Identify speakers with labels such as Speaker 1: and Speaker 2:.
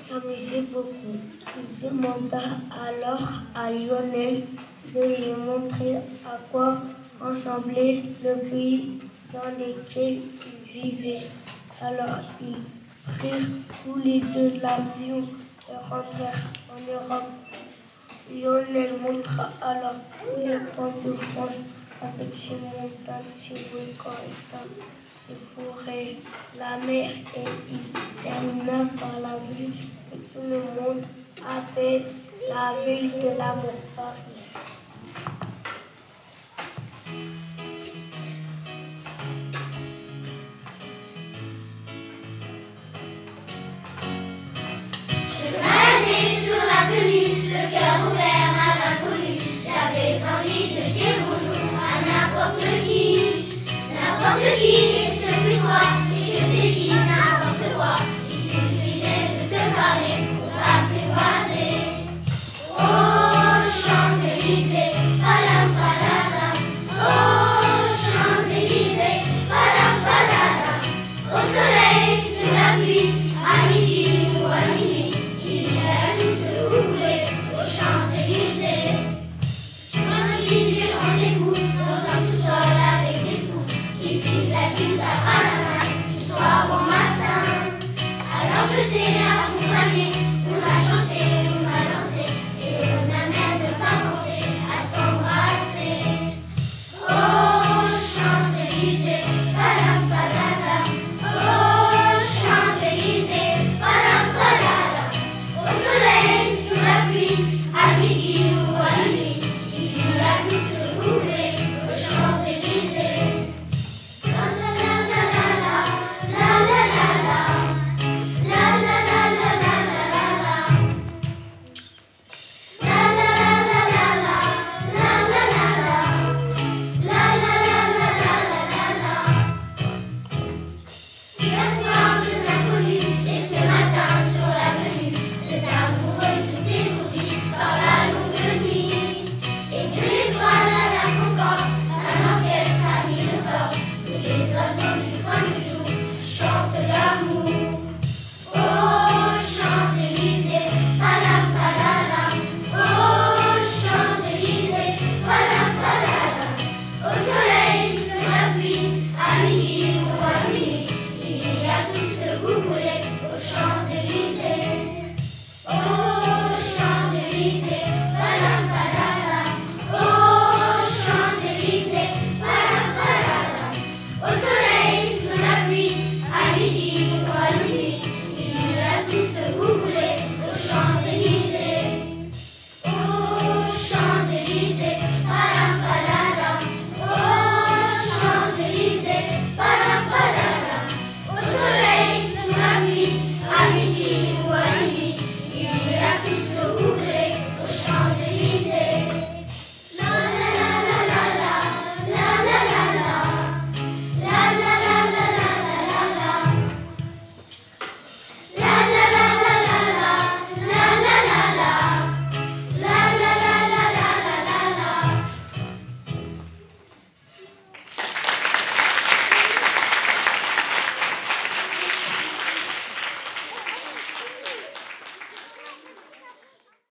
Speaker 1: s'amusait beaucoup. Il demanda alors à Lionel de lui montrer à quoi ressemblait le pays dans lequel ils vivaient. Alors ils prirent tous les deux l'avion et rentrèrent en Europe. Lionel montra alors tous les coins de France avec ses montagnes, ses volcans éteints, ses forêts, la mer, et il termina par la ville que tout le monde appelle la ville de l'amour, Paris.
Speaker 2: Yes,